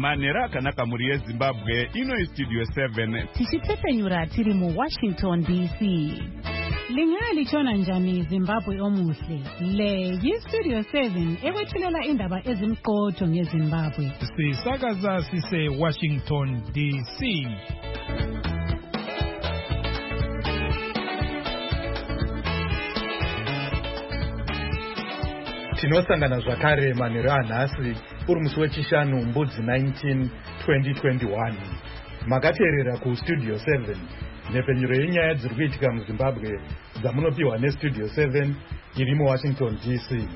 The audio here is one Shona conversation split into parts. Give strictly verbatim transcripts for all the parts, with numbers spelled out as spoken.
manhero akanaka mhuri yezimbabwe. Ino Studio seven tichitepfenyura tiri muWashington D C. Lingaya lichona njani Zimbabwe omuhle. Le yiStudio seven ekwethulela indaba ezimqotho ngeZimbabwe. Sisakaza sise Washington D C. Tinosangana zvakare manhero anhasi uri musi wechishanu mbudzi nineteen twenty twenty-one. Makateerera kuStudio seven, nhepfenyuro yenyaya dziri kuitika muZimbabwe dzamunopiwa neStudio seven iri muWashington D C.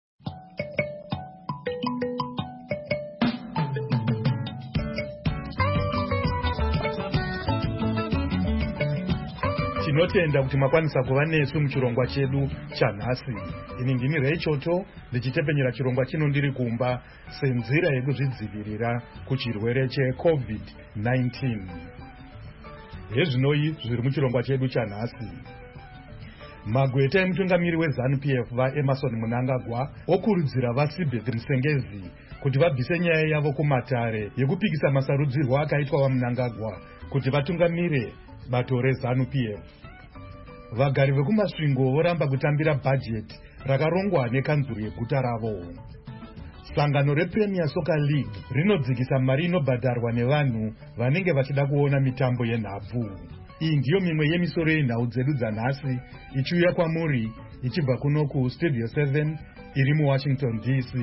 Tinotenda kuti makwanisa kuva nesu muchirongwa chedu chanhasi. Ini ndini Rechoto ndichitepfenyura chirongwa chino ndiri kumba senzira yekuzvidzivirira kuchirwere cheCovid nineteen. Hezvinoi zviri muchirongwa chedu chanhasi. Magweta emutungamiri weZANU P F vaEmerson Mnangagwa okurudzira vaSibeth Msengezi kuti vabvise nyaya yavo kumatare yekupikisa masarudzirwo akaitwa vaMnangagwa kuti vatungamire bato reZANU P F. Vagari vekumasvingo voramba kutambira bhajeti rakarongwa nekanzuru yeguta ravo. Sangano rePremier Soccer League rinodzikisa mari inobhadharwa nevanhu vanenge vachida kuona mitambo yenhabvu. Iyi ndiyo mimwe yemisoro yenhau dzedu dzanhasi ichiuya kwamuri ichibva kuno kuStudio seven iri muWashington D C.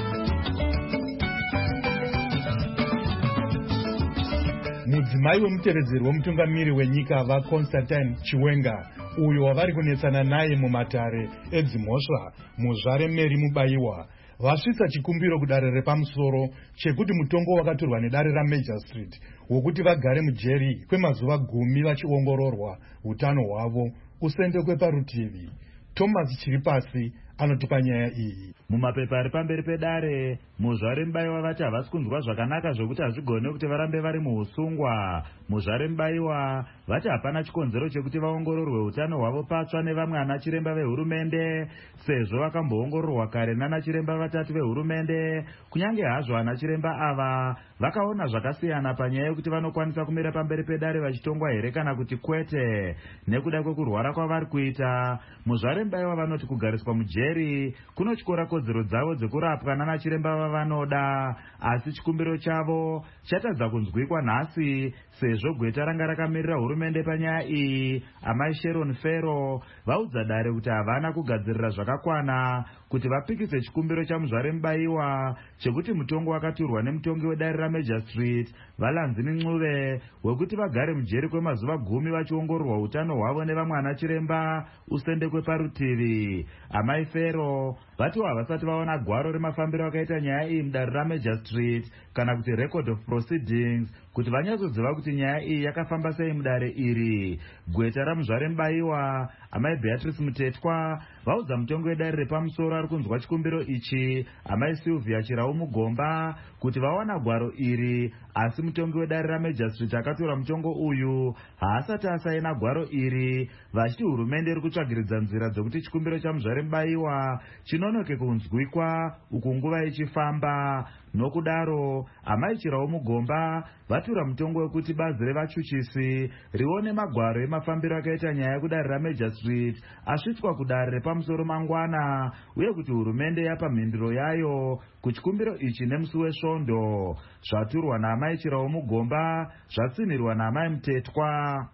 Mudzimai wemutevedzeri womutungamiri wenyika vaConstantine Chiwenga, uyo wavari kunetsana naye mumatare edzimhosva muzvare Mary Mubayiwa, vasvitsa chikumbiro kudare repamusoro chekuti mutongo wakatorwa nedare raMajor Street wokuti vagare mujeri kwemazuva gumi vachiongororwa utano hwavo usendekwe parutivi. Thomas Chiripasi anotipa nyaya iyi. Mumapepa ari pamberi pedare, muzvare Mubayiwa vati havasi kunzwa zvakanaka zvokuti hazvigone kuti varambe vari muusungwa. Muzvare Mubayiwa vati hapana chikonzero chekuti vaongororwe utano hwavo patsva nevamwe ana chiremba vehurumende, sezvo vakamboongororwa kare nana chiremba vatatu vehurumende. Kunyange hazvo ana chiremba ava vakaona zvakasiyana panyaya yekuti vanokwanisa kumira pamberi pedare vachitongwa here kana kuti kwete. Nekuda kwekurwara kwavari kuita, muzvare Mubayiwa vanoti kugariswa mujeri kunotyora kodzero dzavo dzekurapwa nana chiremba vavanoda, asi chikumbiro chavo chatadza kunzwikwa nhasi sezvo gweta ranga rakamirira hurumende panyaya iyi, amai Sharon Fero, vaudza dare kuti havana kugadzirira zvakakwana kuti vapikise chikumbiro chamuzvare Mubayiwa chekuti mutongo wakaturwa nemutongi wedare raMajor Street Valanzini Ncube wekuti vagare mujeri kwemazuva gumi vachiongororwa utano hwavo nevamwe ana chiremba usendekwe parutivi. Amai Fero vati havasati vaona gwaro remafambiro akaita nyaya iyi mudare raMajor Street kana kuti record of proceedings kuti vanyatsoziva kuti nyaya iyi yakafamba sei mudare iri. Gweta ramuzvare Mubayiwa, amai Beatrice Mutetwa, vaudza mutongo wedare repamusoro ari kunzwa chikumbiro ichi, amai Sylvia Chirau Mugomba, kuti vawana gwaro iri, asi mutongi wedare raMajor Street akatora mutongo uyu haasati asaina gwaro iri, vachiti hurumende iri kutsvagiridza nzira dzokuti chikumbiro chamuzvare Mubayiwa chinonoke kunzwikwa uku nguva ichifamba. Nokudaro, amai Chirau Mugomba vatura mutongo wekuti bazi revachuchisi rione magwaro emafambiro akaita nyaya yekudare raMajor Street asvitswa kudare repamusoro mangwana, uye kuti hurumende yapa mhinduro yayo kuchikumbiro ichi nemusi wesvondo. Zvaturwa naamai Chirau Mugomba zvatsinirwa naamai Mutetwa.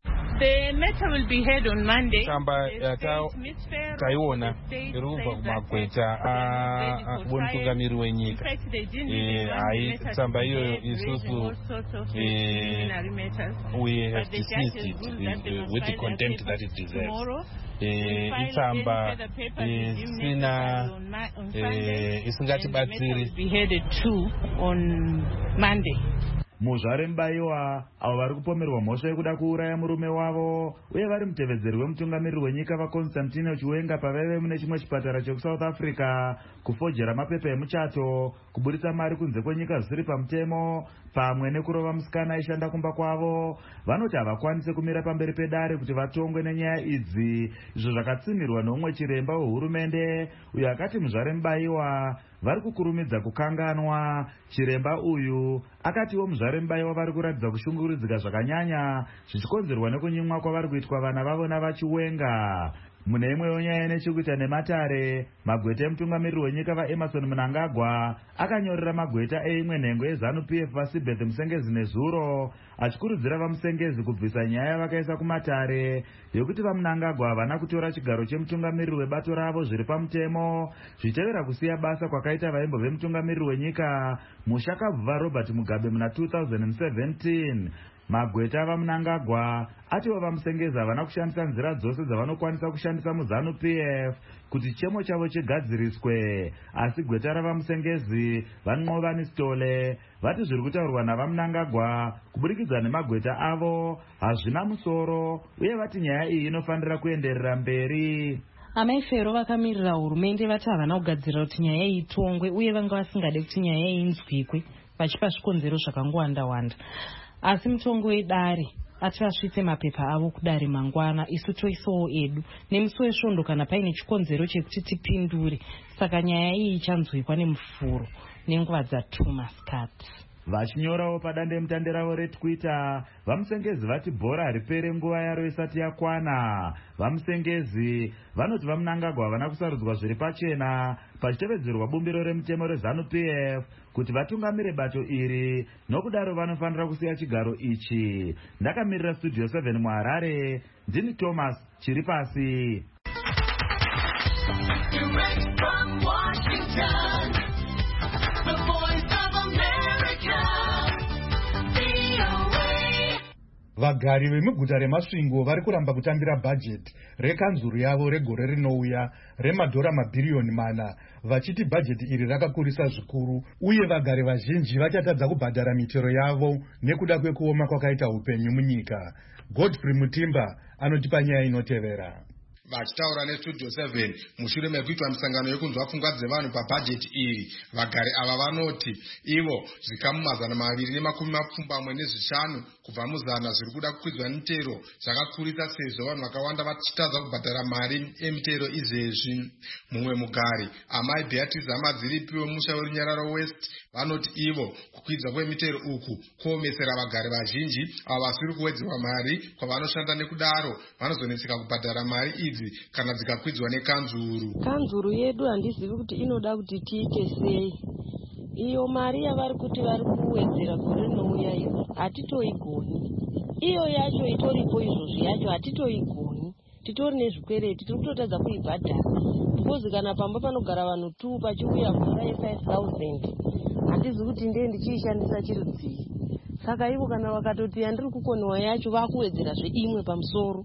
The matter will be heard on Monday. Tsamba taiona iri kubva kumagweta vomutungamiri wenyika. Hai, tsamba iyoyo isusu we have dismissed it with the contempt that it deserves. Itsamba isina isingatibatsiri. Be headed to on Monday. Muzvarembaiwa avo vari kupomerwa mhosva yekuda kuuraya murume wavo uye vari mutevedzeri wemutungamiriri wenyika vaConstantino Chiwenga pavaive mune chimwe chipatara chekusouth Africa kufojera mapepa emuchato, kuburitsa mari kunze kwenyika zvisiri pamutemo pamwe nekurova musikana aishanda kumba kwavo. Vanoti havakwanise kumira pamberi pedare kuti vatongwe nenyaya idzi, izvo zvakatsimirwa neumwe chiremba wehurumende uyo akati muzvarembaiwa vari kukurumidza kukanganwa. Chiremba uyu akatiwo muzvarembaiwa vari kuratidza kushungurudzika zvakanyanya zvichikonzerwa nekunyimwa kwavari kuitwa vana vavo navaChiwenga. Mune imwewo nyaya nechekuita nematare, magweta emutungamiriri wenyika vaEmerson Mnangagwa akanyorera magweta eimwe nhengo yeZANU-P F vaSibeth Musengezi nezuro achikurudzira vamusengezi kubvisa nyaya yavakaisa kumatare yokuti vaMnangagwa havana kutora chigaro chemutungamiriri webato ravo zviri pamutemo, zvichitevera kusiya basa kwakaita vaimbo vemutungamiriri wenyika Mushakabva Robert Mugabe muna two thousand seventeen. Magweta vaMnangagwa atiwo vamusengezi havana kushandisa nzira dzose dzavanokwanisa kushandisa muZANU-P F kuti chemo chavo chigadziriswe, asi gweta ravamusengezi vaNqovani Stole vati zviri kutaurwa navaMnangagwa kuburikidza nemagweta avo hazvina musoro uye vati nyaya iyi inofanira kuenderera mberi. Amai Fero vakamirira hurumende vati havana kugadzira kuti nyaya iyi itongwe uye vanga vasingade kuti nyaya iyi inzwikwe vachipa zvikonzero zvakangowanda-wanda. Asi mutongo wedare ati vasvitse mapepa avo kudare mangwana, isu toisawo edu nemusi wesvondo kana paine chikonzero chekuti tipindure. Saka nyaya iyi ichanzwikwa nemufuro nenguva dzatuma masikati. Vachinyorawo padandemutande ravo reTwitter, vamusengezi vati bhora haripere nguva yaro isati yakwana. Vamusengezi vanoti vaMnangagwa havana kusarudzwa zviri pachena pachitevedzerwa bumbiro remutemo reZANU-P F kuti vatungamire bato iri, nokudaro vanofanira kusiya chigaro ichi. Ndakamirira Studio seven muHarare, ndini Thomas Chiripasi. Direct from Washington, the voice of America, V O A. Vagari vemuguta reMasvingo vari kuramba kutambira bhajeti rekanzuru yavo regore rinouya remadhora mabhiriyoni mana, vachiti bhajeti iri rakakurisa zvikuru uye vagari vazhinji vachatadza kubhadhara mitero yavo nekuda kwekuoma kwakaita upenyu munyika. Godfrey Mutimba anotipa nyaya inotevera. Vachitaura neStudio seven mushure mekuitwa misangano yekunzwa pfungwa dzevanhu pabhajeti iri, vagari ava vanoti ivo zvikamu mazana maviri nemakumi mapfumbamwe nezvishanu kubva muzana zviri kuda kukwidzwa mitero zvakakurisa sezvo vanhu vakawanda vachitadza kubhadhara mari emitero izvezvi. Mumwe mugari, amai Beatrice Amadziripi wemusha weRunyararo West, vanoti ivo kukwidzwa kwemitero uku kuomesera vagari vazhinji avo vasiri kuwedzerwa mari kwavanoshanda, nekudaro vanozonetseka kubhadhara mari idzi kana dzikakwidzwa nekanzuru. Kanzuru yedu handizivi kuti inoda kuti tiite sei. Iyo mari yavari kuti vari kuwedzera gore rinouya iyo hatitoigoni. Iyo yacho itoripo izvozvi yacho hatitoigoni. Titori nezvikwereti tiri kutotadza kuibhadhara. Because kana pamba panogara vanhu tu pachiuya mvura ye-five thousand handizi kuti ndiye ndichiishandisa chirudzii. Saka ivo kana vakatoti yandiri kukonewa yacho vakuwedzerazve imwe pamusoro.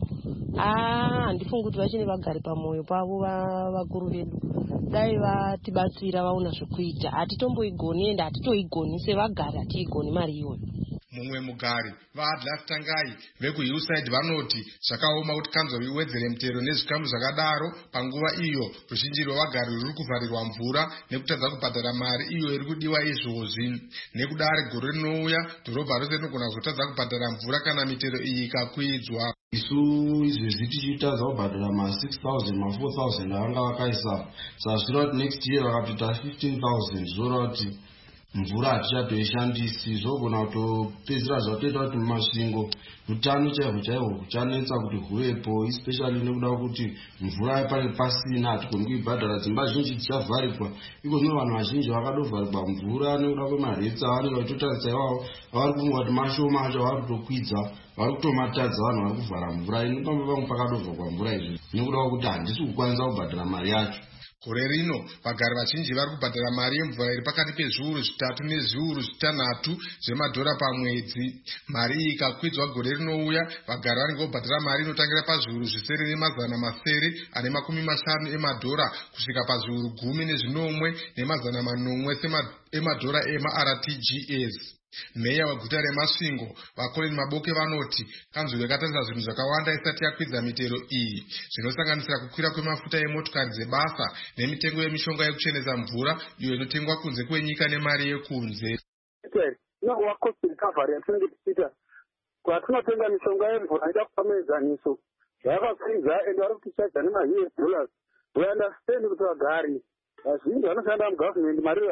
Ah, handifungi kuti vachine vagari pamwoyo pavo vakuru vedu. Dai vatibatsira vaona zvekuita. Hatitomboigoni ende hatitoigoni sevagari hatiigoni mari iyoyo. Mumwe mugari, vaAdlas Tangai vekuHillside vanoti zvakaoma kuti kanzuru iwedzere mitero nezvikamu zvakadaro panguva iyo ruzhinji rwevagari ruri kuvharirwa mvura nekutadza kubhadhara mari iyo iri kudiwa izvozvi. Nekudare gore rinouya dhorobha rose rinogona kuzotadza kubhadhara mvura kana mitero iyi ikakwidzwa. Isu izvezvi tichitadza kubhadhara ma six thousand ma four thousand avanga vakaisa, sazvira kuti next year vakatoita fifteen thousand zvoreva kuti mvura hatichatoishandisi, zvogona kutopedzera zvatoita kuti mumasvingo utano chaihwo chaihwo huchanetsa kuti huvepo, especially nekuda kuti mvura pane pasina hatigoni kuibhadhara, dzimba zhinji dzichavharikwa. Ikozvino vanhu vazhinji vakadovharikwa mvura nekuda kwemaretsa avanenge vachitotarisa ivavo vavari kufunga kuti mashoma acho vari kutokwidza, vari kutomatadza vanhu vari kuvhara mvura. Inopamba pamwe pakadovharwa mvura izvi nekuda kwekuti handisi kukwanisa kubhadhara mari yacho. Gore rino vagari vazhinji vari kubhadhara mari yemvura iri pakati pezviuru zvitatu nezviuru zvitanhatu zvemadhora pamwedzi. Mari iyi ikakwidzwa gore rinouya, vagari vanenge vobhadhara mari inotangira pazviuru zvisere nemazana masere ane makumi mashanu emadhora kusvika pazviuru gumi nezvinomwe nemazana manomwe emadhora emaR T G S. Meya weguta reMasvingo vaColin Maboke vanoti kanzuro yakatarisa zvinhu zvakawanda isati yakwidza mitero iyi, zvinosanganisira kukwira kwemafuta emotokari dzebasa nemitengo yemishonga yekuchenesa mvura iyo inotengwa kunze kwenyika nemari yekunze. Inowa cost recovery yatinenge tichiita kwatinotenga mishonga yemvura ida kupa muenzaniso yakakwidza ende vari kutichaja nema-U S dollars. We understand kuti vagari vazhinji vanoshanda mugavhmendi mari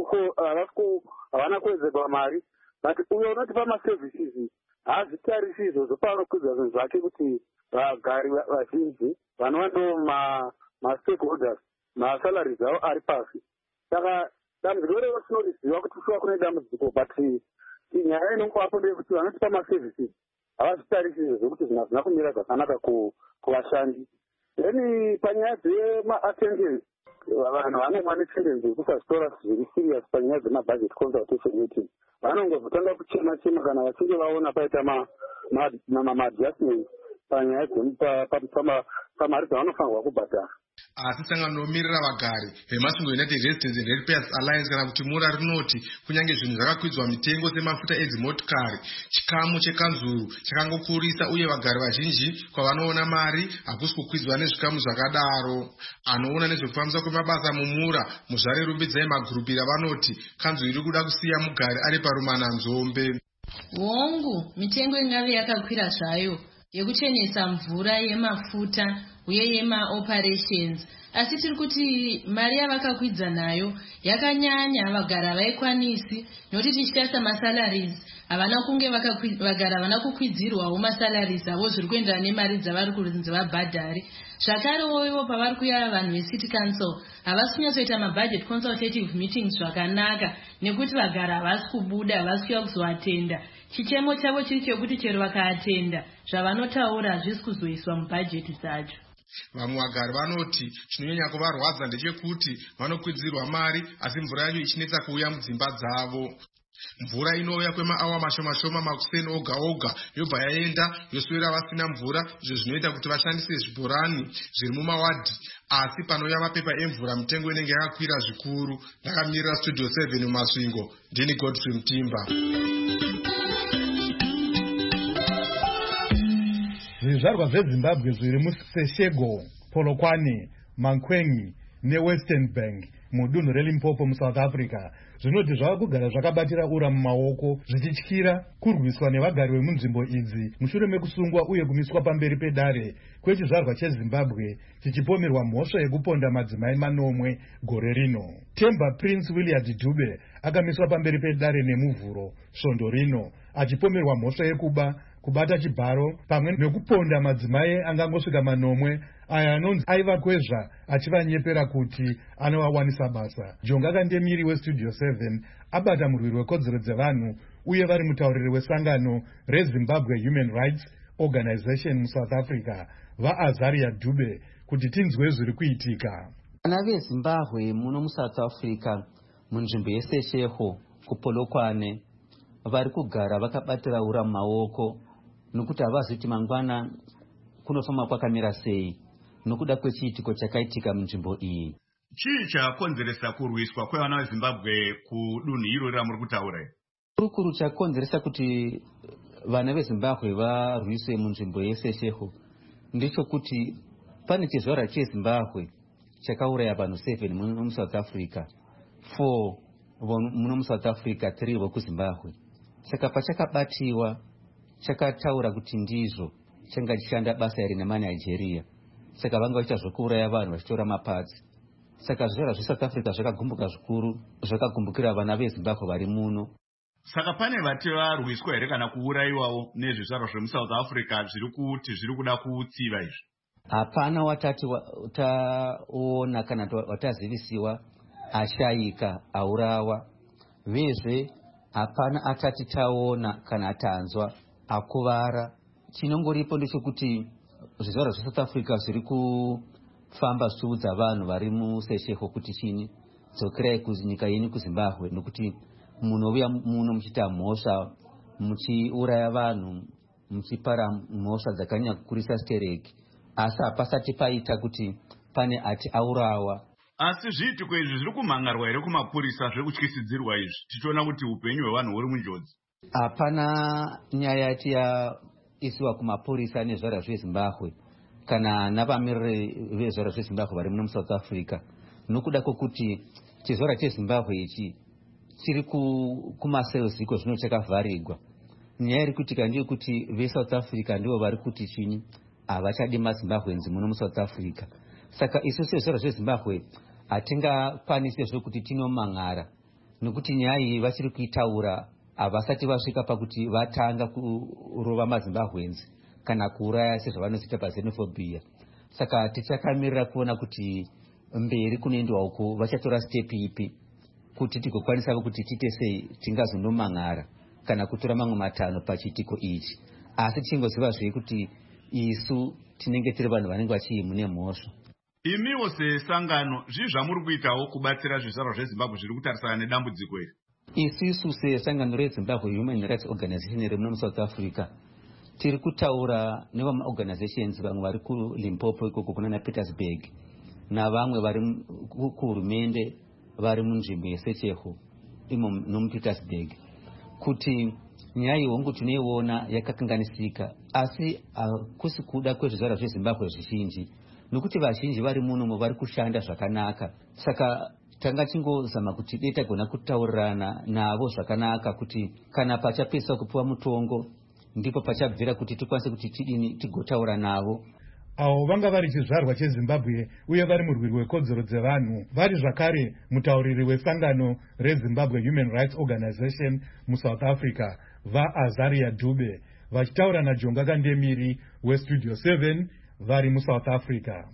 havana kuwedzerwa mari, but uyo unotipa maservices haazvitarisi izvozvo paanokwidza zvinhu zvake kuti vagari vazhinji vanova ndo mastakeholders masalaries avo ari pasi. Saka dambudziko revo tinoriziva kuti shuwa kune dambudziko, but nyaya inongovapo ndeyekuti vanotipa maservices havazvitarisi izvozvo kuti zvinhu hazvina kumira zvakanaka kuvashandi. Then panyaya dzema-attendance vanhu vanova netendence yekusazvitora zviri serious panyaya dzemabudget consultation meeting. Vanongozotanga kuchema chema kana vachinge vaona paita ma-adjustment panyaya pamari dzavanofanirwa kubhadhara. Asi sangano nomiririra vagari veMasvingo United Residents and Ratepayers Alliance kana kuti mura rinoti kunyange zvinhu zvakakwidzwa mitengo semafuta edzimotokari, chikamu chekanzuru chakangokurisa uye vagari vazhinji kwavanoona mari hakusi kukwidzwa nezvikamu zvakadaro. Anoona nezvekufambiswa kwemabasa mumura muzvare rumbidzai magurupira vanoti kanzuru iri kuda kusiya mugari ari parumana nzombe. Hongu mitengo ingave yakakwira zvayo yekuchenesa mvura, yemafuta uye yema-operations, asi tiri kuti mari yavakakwidza nayo yakanyanya vagara havaikwanisi, nokuti tichitasa masalaries havana kunge vagara havana kukwidzirwawo masalaries avo zviri kuenderana nemari dzavari kunzi vabhadhari. Zvakarewo ivo pavari kuya vanhu veCity Council havasi kunyatsoita mabudget consultative meetings zvakanaka, nekuti vagara havasi kubuda, havasi kuya kuzoatenda. Chichemo chavo chiri chekuti chero vakaatenda zvavanotaura hazvisi kuzoiswa mubhajeti dzacho. Vamwe vagari vanoti chinonyanya kuvarwadza ndechekuti vanokwidzirwa mari asi mvura yacho ichinetsa kuuya mudzimba dzavo. Mvura inouya kwemaawa mashoma shoma makuseni oga oga yobva yaenda yoswera vasina mvura, izvo zvinoita kuti vashandise zvibhorani zviri mumawadhi, asi panouya mapepa emvura mitengo inenge yakakwira zvikuru. Ndakamirira Studio seven muMasvingo, ndini Godfrey Mutimba. Zvizvarwa zveZimbabwe zviri muSeshego, Polokwane, Mankwengi neWestern Bank mudunhu reLimpopo muSouth Africa zvinoti zvava kugara zvakabatira ura mumaoko zvichityira kurwiswa nevagari vemunzvimbo idzi mushure mekusungwa uye kumiswa pamberi pedare kwechizvarwa cheZimbabwe chichipomerwa mhosva yekuponda madzimai manomwe gore rino. Temba Prince Williard Dube akamiswa pamberi pedare nemuvhuro svondo rino achipomerwa mhosva yekuba, kubata chibharo pamwe nekuponda madzimai angangosvika manomwe aya anonzi aivakwezva achivanyepera kuti anovawanisa basa. Jonga Kandemiri weStudio seven abata murwiri wekodzero dzevanhu uye vari mutauriri wesangano reZimbabwe Human Rights Organization muSouth Africa vaAzaria Dube kuti tinzwe zviri kuitika. Vana veZimbabwe muno muSouth Africa munzvimbo yeSeshego kuPolokwane vari kugara vakabatira ura mumaoko nokuti havaziti mangwana kunofamba kwakamira sei nokuda kwechiitiko chakaitika munzvimbo iyi. Chii chakonzeresa kurwiswa kwevana veZimbabwe kudunhu irori ramuri kutaura? Kurukuru chakonzeresa kuti vana veZimbabwe varwiswe munzvimbo yeSeshego ndechokuti pane chizvarwa cheZimbabwe chakauraya vanhu seven muno muSouth Africa, four muno muSouth Africa, three vokuZimbabwe. Saka pachakabatiwa chakataura kuti ndizvo changa chishanda basa iri nemaNigeria, saka vanga vachiita zvokuuraya vanhu vachitora mapatsi. Saka zvizvarwa zveSouth Africa zvakagumbuka zvikuru, zvakagumbukira vana veZimbabwe vari muno. Saka pane vati varwiswa here kana kuurayiwawo nezvizvarwa zvemuSouth Africa zviri kuti zviri kuda kutsiva izvi? Hapana watati taona kana watazivisiwa ashayika aurawa, vezve hapana atati taona kana atanzwa akuvara. Chinongoripo ndechekuti zvizvarwa zveSouth Africa zviri kufamba zvichiudza vanhu vari muSeshego kuti chini, dzokerai kunyika yenyu kuZimbabwe nokuti munouya muno muchiita mhosva, muchiuraya vanhu, muchipara mhosva dzakanyanya kukurisa stereki, asi hapasati paita kuti pane ati aurawa. asi zviitiko izvi zviri kumhangarwa here kumapurisa zvekutyisidzirwa izvi tichiona kuti upenyu hwevanhu huri munjodzi? Hapana nyaya yati yaisiwa kumapurisa nezvara zvezimbabwe kana navamiriri vezvara zvezimbabwe vari muno muSouth Africa, nokuda kwokuti chizvara chezimbabwe ichi chiri kumaselziko zvino chakavharirwa. Nyaya iri kuitika ndeyekuti veSouth Africa ndivo vari kuti chini havachadi mazimbabwenzi muno muSouth Africa. Saka isu sezvara zvezimbabwe hatingakwanisi zvokuti tinomang'ara, nokuti nyaya iyi vachiri kuitaura havasati vasvika pakuti vatanga kurova mazimbabwenzi kana kuuraya sezvavanoziita paxenophobia. Saka tichakamirira kuona kuti mberi kunoendwa uko vachatora step ipi kuti tigokwanisa kuti tiite sei tingazonomang'ara kana kutora mamwe matano pachiitiko ichi. Asi tichingoziva zvei kuti isu tinenge tiri vanhu vanenge vachii mune mhosva. Imiwo sesangano zvii zvamuri kuitawo kubatsira zvizvarwa zvezimbabwe zviri kutarisana nedambudziko iri? Isusu sesangano reZimbabwe Human Rights Organization iri muno muSouth Africa tiri kutaura nevamaorganizations vamwe vari kuLimpopo ikoko kuna naPietersburg navamwe vari kuhurumende vari munzvimbo yeSecheho imo nomuPietersburg kuti nyaya ihongu tinoiona yakakanganisika, asi hakusi kuda kwezvizvarwa zveZimbabwe zvizhinji, nokuti vazhinji vari munomo vari kushanda zvakanaka. Saka tanga chingozama kuti dei tagona kutaurirana navo zvakanaka kuti kana pachapedzisa kupiwa mutongo ndipo pachabvira kuti tikwanise kuti tidini tigotaura navo. Avo vanga vari chizvarwa cheZimbabwe uye vari murwiri wekodzero dzevanhu, vari zvakare mutauriri wesangano reZimbabwe Human Rights Organization muSouth Africa vaAzaria Dube, vachitaura naJonga Kandemiri weStudio seven vari muSouth Africa.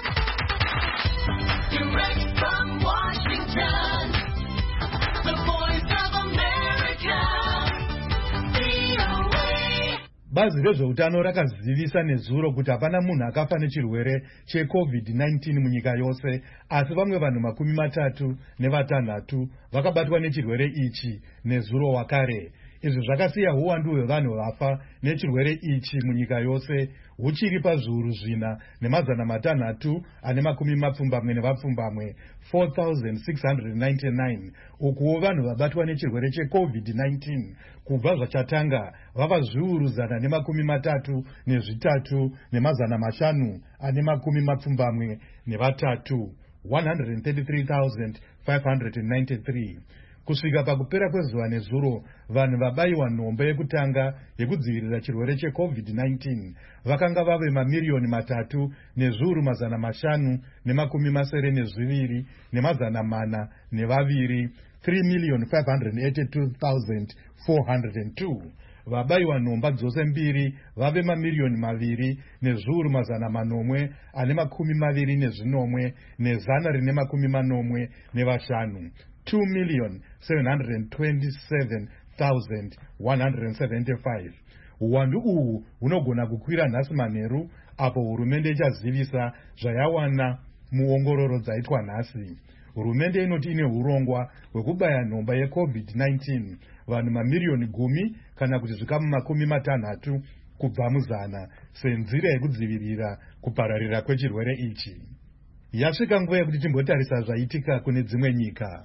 Direct from Washington, the voice of America, V O A. Bazi rezveutano rakazivisa nezuro kuti hapana munhu akafa nechirwere cheCovid nineteen munyika yose, asi vamwe vanhu makumi matatu nevatanhatu vakabatwa nechirwere ichi nezuro wakare. Izvi zvakasiya uwandu hwevanhu vafa nechirwere ichi munyika yose huchiri pazviuru zvina nemazana matanhatu ane makumi mapfumbamwe nevapfumbamwe four thousand six hundred ninety-nine, ukuwo vanhu vabatwa nechirwere cheCovid nineteen kubva zvachatanga vava zviuru zana nemakumi matatu nezvitatu nemazana mashanu ane makumi mapfumbamwe nevatatu one hundred thirty-three thousand five hundred ninety-three. Kusvika pakupera kwezuva nezuro, vanhu vabayiwa nhombo yekutanga yekudzivirira chirwere cheCovid nineteen vakanga vave mamiliyoni matatu nezviuru mazana mashanu nemakumi masere nezviviri nemazana mana nevaviri three million five hundred eighty-two thousand four hundred two. Vabayiwa nhomba dzose mbiri vave mamiliyoni maviri nezviuru mazana manomwe ane makumi maviri nezvinomwe nezana rine makumi manomwe nevashanu two million seven hundred twenty-seven thousand one hundred seventy-five. Uwandu uhu hunogona kukwira nhasi manheru apo hurumende ichazivisa zvayawana muongororo dzaitwa nhasi. Hurumende inoti ine urongwa hwekubaya nhomba yeCovid nineteen vanhu mamiliyoni gumi kana kuti zvikamu makumi matanhatu kubva muzana senzira yekudzivirira kupararira kwechirwere ichi. Yasvika nguva yekuti timbotarisa zvaitika kune dzimwe nyika.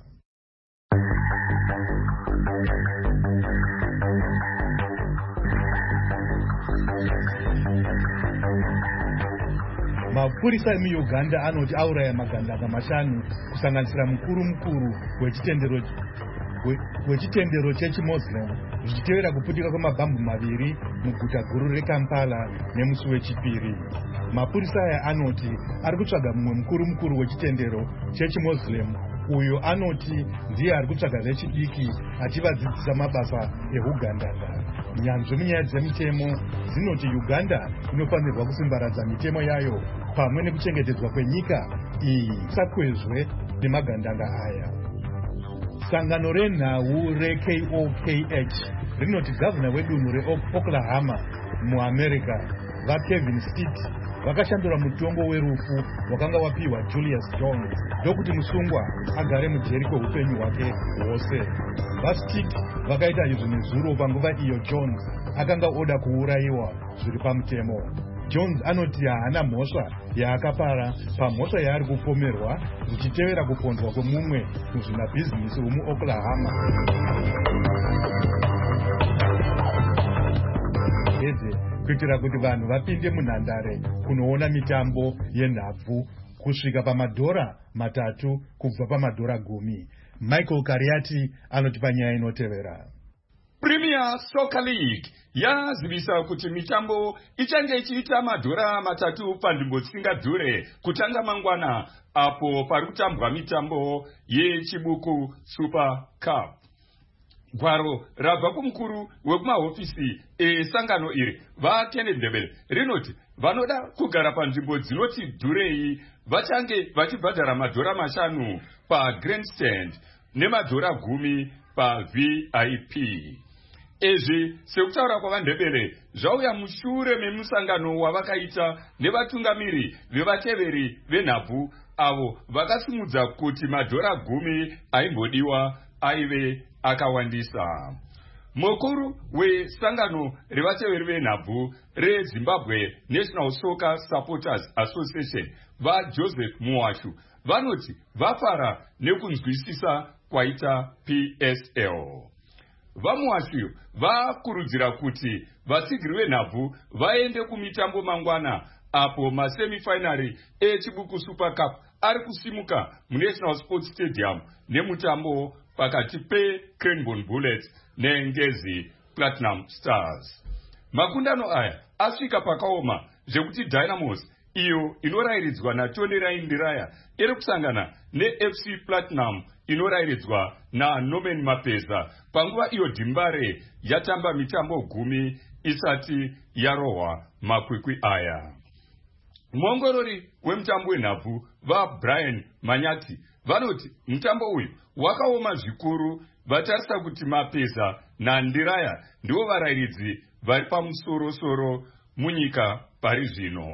Mapurisa emuUganda anoti auraya magandanga mashanu kusanganisira mukuru mukuru wechitendero wechitendero chechiMuslim zvichitevera kuputika kwemabhambu maviri muguta guru reKampala nemusi wechipiri. Mapurisa aya anoti ari kutsvaga mumwe mukuru mukuru wechitendero chechiMuslim uyo anoti ndiye ari kutsvaga vechidiki achivadzidzisa mabasa ehugandanga. Nyanzvi munyaya dzemitemo dzinoti Uganda inofanirwa kusimbaradza mitemo yayo pamwe nekuchengetedzwa kwenyika iyi sakwezve nemagandanga aya. Sangano renhau reK O K H rinoti gavana wedunhu reOklahoma muAmerica vaKevin Stitt vakashandura mutongo werufu wakanga wapiwa Julius Jones ndokuti musungwa agare mujeri kweupenyu hwake hwose. VaStitt vakaita izvi nezuro panguva iyo Jones akanga oda kuurayiwa zviri pamutemo. Jones anoti haana mhosva yaakapara pamhosva yaari kupomerwa zvichitevera kuponzwa kwemumwe muzvinabhizinisi womuoklahoma. Eze kuitira kuti vanhu vapinde munhandare kunoona mitambo yenhabvu kusvika pamadhora matatu kubva pamadhora gumi. Michael Kariati anoti panyaya inotevera. Premier Soccer League yazivisa kuti mitambo ichange ichiita madhora matatu panzvimbo dzisingadhure kutanga mangwana apo pari kutambwa mitambo yechibuku Super Cup. Gwaro rabva kumukuru wekumahofisi esangano iri vaKenneth Ndebele rinoti vanoda kugara panzvimbo dzinoti dhurei vachange vachibhadhara madhora mashanu pagrandstand nemadhora gumi paV I P. Ezvi sekutaura kwavaNdebele zvauya mushure memusangano wavakaita nevatungamiri vevateveri venhabvu avo vakasimudza kuti madhora gumi aimbodiwa aive akawandisa. Mukuru wesangano revateveri venhabvu reZimbabwe National Soccer Supporters Association vaJoseph Muwashu vanoti vafara nekunzwisisa kwaita P S L. Vamuwashu vakurudzira kuti vasigiri venhabvu vaende kumitambo mangwana apo masemifinari echibuku Super Cup ari kusimuka muNational Sports Stadium nemutambo pakati peCranbourne Bullets neNgezi Platinum Stars. Makundano aya asvika pakaoma zvekuti Dynamos iyo inorairidzwa naTony Raindiraya iri kusangana neF C Platinum inorairidzwa naNorman Mapeza panguva iyo Dimbare yatamba mitambo gumi isati yarohwa makwikwi aya. Muongorori wemutambo wenhabvu vaBrian Manyati vanoti mutambo uyu wakaoma zvikuru vatarisa kuti Mapeza naNdiraya ndivo varairidzi vari pamusoro-soro munyika pari zvino.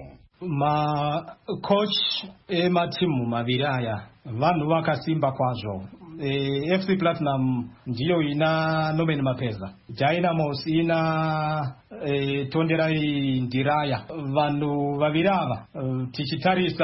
Macoach ematimu maviri aya vanhu vakasimba kwazvo. E, F C Platinum ndiyo ina Norman Mapeza, Dynamos ina e, Tonderai Ndiraya. Vanhu vaviri ava e, tichitarisa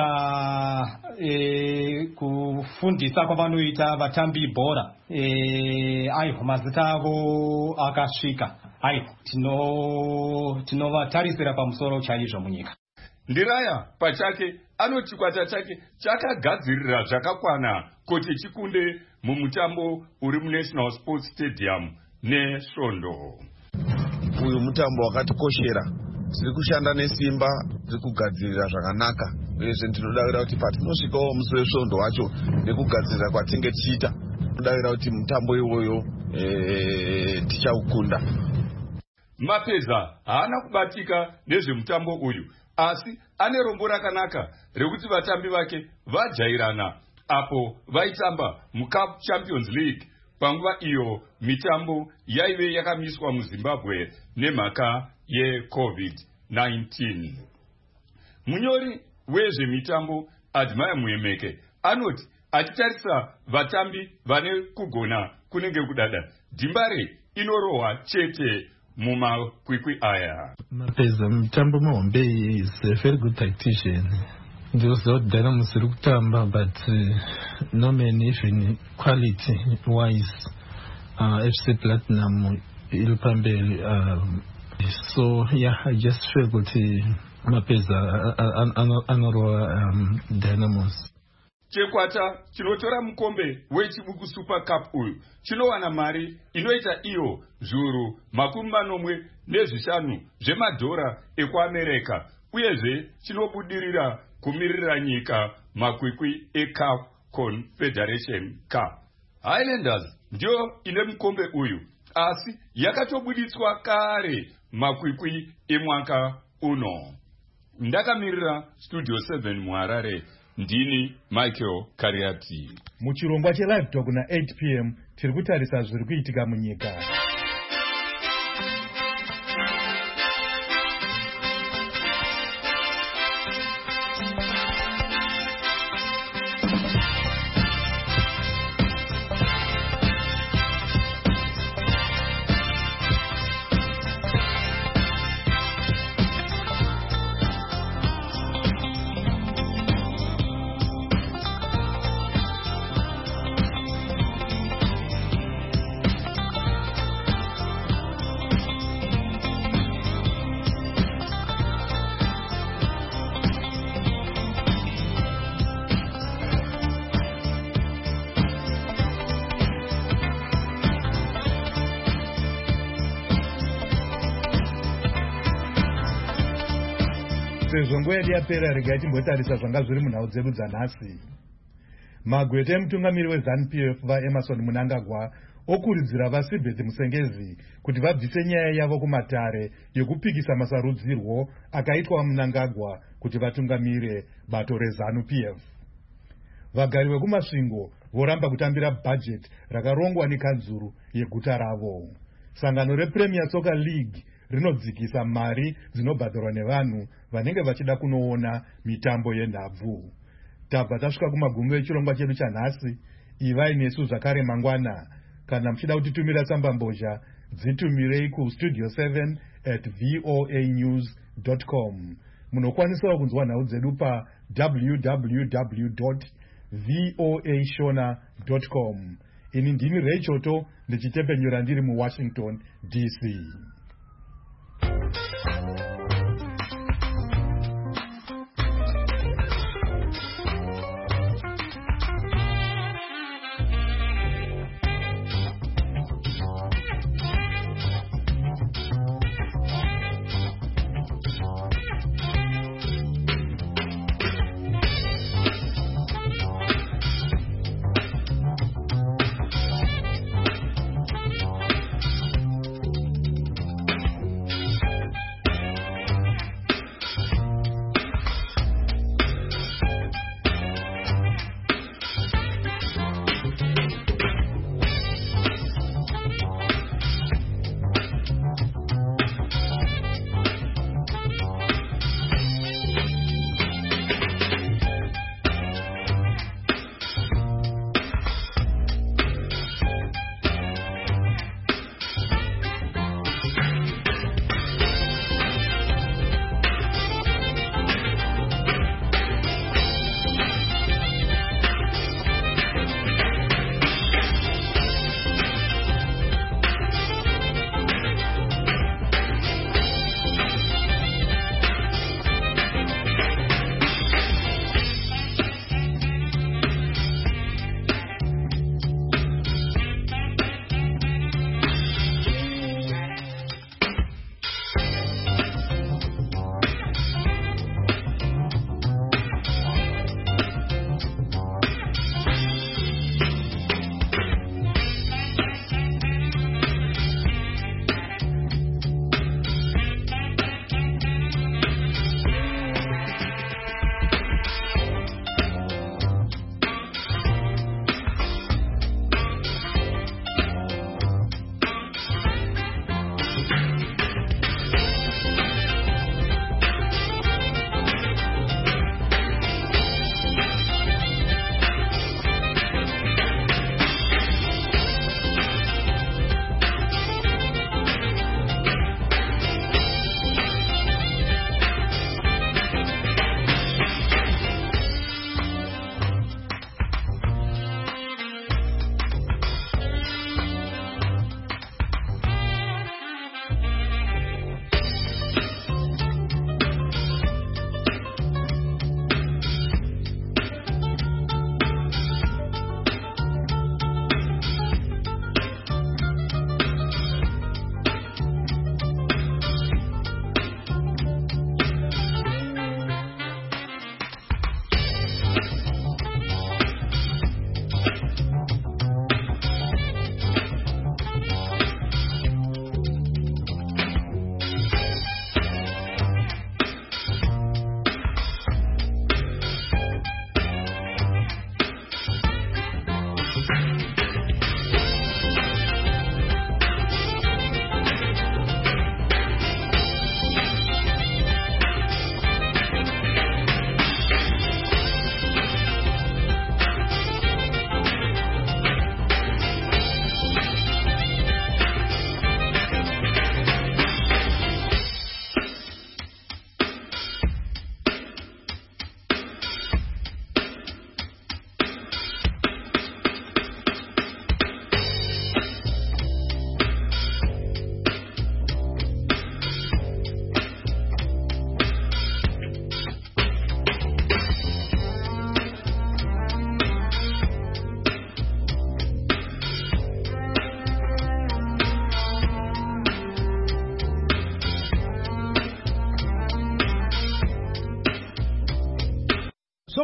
e, kufundisa kwavanoita vatambi bhora e, aiho mazita avo akasvika. Aiho tino tinovatarisira pamusoro chaizvo munyika. Ndiraya pachake anoti chikwata chake chakagadzirira zvakakwana kuti chikunde mumutambo uri muNational Sports Stadium neSvondo. Uyu mutambo wakatikoshera, tiri kushanda nesimba, tiri kugadzirira zvakanaka. Uyezve ndinodavira kuti patinosvikawo musi weSvondo wacho nekugadzirira kwatinge tichiita, ndinodavira kuti mutambo iwoyo e, tichaukunda. Mapeza haana kubatika nezvemutambo uyu, asi ane rombo rakanaka rekuti vatambi vake vajairana apo vaitamba muCup Champions League panguva iyo mitambo yaive yakamiswa muZimbabwe nemhaka yeCovid nineteen. Munyori wezvemitambo Admire Muemeke anoti achitarisa vatambi vane kugona kunenge kudada, Dimbare inorohwa chete mumakwikwi aya. Mapeza mitambo mahombe is a very good tactician. Ndizoziva kuti Dynamos iri kutamba, but uh, Norman even quality wise uh, F C Platinum iri pamberi. Um, so yeah, I just feel kuti Mapeza anorohwa um, Dynamos. Chekwata chinotora mukombe wechibuku Super Cup uyu chinowana mari inoita iyo zviuru makumi manomwe nezvishanu zvemadhora ekuAmerika, uyezve chinobudirira kumirira nyika makwikwi eCAF Confederation Cup. Highlanders ndio ine mukombe uyu, asi yakatobuditswa kare makwikwi emwaka uno. Ndakamirira Studio seven muHarare, ndini Michael Kariati. Muchirongwa cheLive Talk na eight p m tiri kutarisa zviri kuitika munyika. sezvo nguva yedu yapera, regai timbotarisa zvanga zviri munhau dzedu dzanhasi. Magwete emutungamiri weZANU P F vaEmerson Mnangagwa okuridzira vaSibeth Musengezi kuti vabvise nyaya yavo kumatare yekupikisa masarudzirwo akaitwa Mnangagwa kuti vatungamire bato reZANU P F. Vagari vekumasvingo voramba kutambira bhajeti rakarongwa nekanzuru yeguta ravo. Sangano rePremier Soccer League rinodzikisa mari dzinobhadharwa nevanhu vanenge vachida kunoona mitambo yenhabvu. Tabva tasvika kumagumo echirongwa chedu chanhasi. Ivai nesu zvakare mangwana. Kana muchida kutitumira tsamba mbozha, dzitumirei ku studio seven at voa news dot com. Munokwanisawo kunzwa nhau dzedu pa w w w dot voa shona dot com. Ini ndini Ray Choto ndichitepenyura ndiri muWashington D C.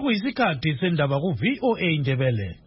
sekuyisikhathi sendaba ku-V O A Ndebele.